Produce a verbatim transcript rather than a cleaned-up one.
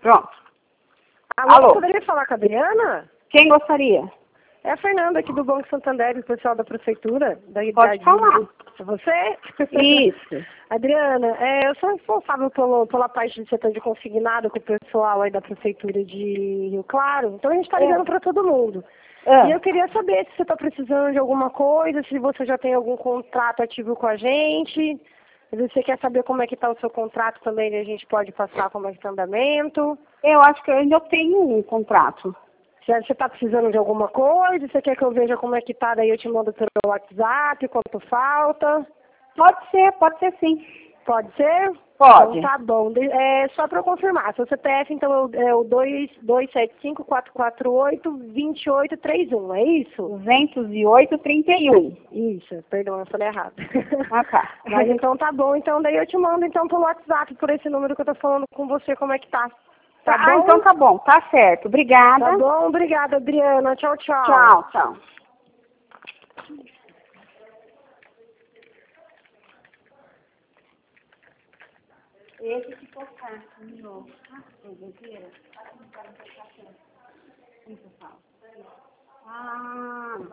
Pronto. Alô, Alô? poderia falar com a Adriana? Quem gostaria? É a Fernanda aqui do Banco Santander, o pessoal da prefeitura. Da Pode falar. É você? Isso. Adriana, é, eu sou responsável pelo, pela parte do setor de consignado com o pessoal aí da prefeitura de Rio Claro. Então a gente está ligando É. para todo mundo. Ah. E eu queria saber se você está precisando de alguma coisa, se você já tem algum contrato ativo com a gente. Se você quer saber como é que está o seu contrato também, a gente pode passar como é que está o andamento. Eu acho que eu ainda tenho um contrato. Se você está precisando de alguma coisa, você quer que eu veja como é que tá, daí eu te mando pelo WhatsApp, quanto falta. Pode ser, pode ser sim. Pode ser? Pode. Então tá bom. De- É só para eu confirmar. Seu C P F, então, é o dois dois sete cinco, quatro quatro oito, dois oito três um, é isso? duzentos e oito, trinta e um. Isso, perdão, eu falei errado. Ah, tá. Mas então tá bom. Então daí eu te mando então pelo WhatsApp, por esse número que eu tô falando com você, como é que tá. Tá Ah, bom? então tá bom. Tá certo. Obrigada. Tá bom, obrigada, Adriana. Tchau, tchau. Tchau, tchau. Esse que tocar, meu. Ah,